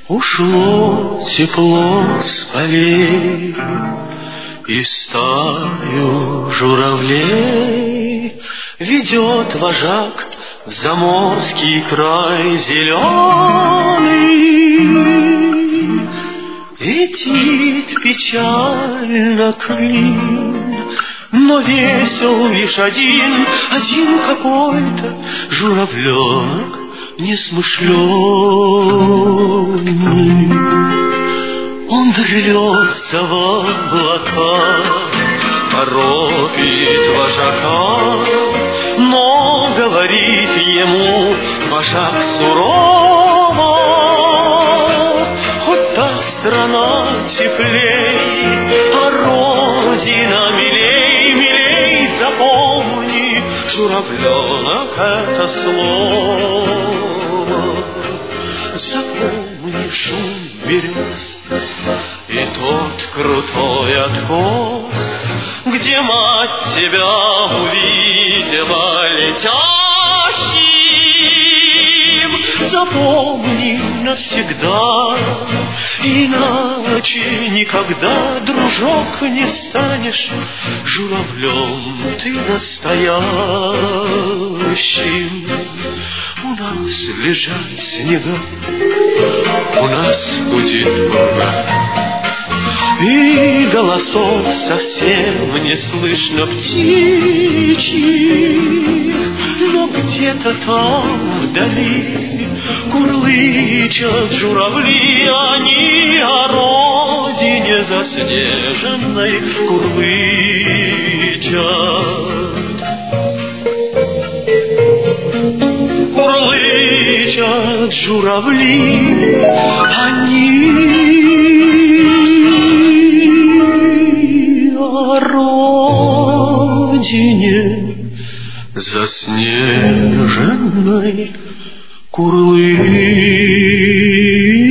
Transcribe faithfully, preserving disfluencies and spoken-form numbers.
Ушло тепло с полей, и стаю журавлей ведет вожак в заморский край зеленый. Летит печально клин, но весел лишь один, один какой-то журавленок несмышленый. Он рвется в облака, торопит вожака, но говорит ему вожак сурово: хоть та страна теплей, а родина милей, милей, запомни, журавленок, это слово. Запомни шум берез и тот крутой откос, где мать тебя увидела летящим. Запомни навсегда, иначе никогда, дружок, не станешь журавлем ты настоящим. У нас лежат снега, у нас гудит пора, и голосов совсем не слышно птичьих, но где-то там вдали курлычат журавли, они о родине заснеженной курлычат. Курлычат журавли, они о родине заснеженной курлычат.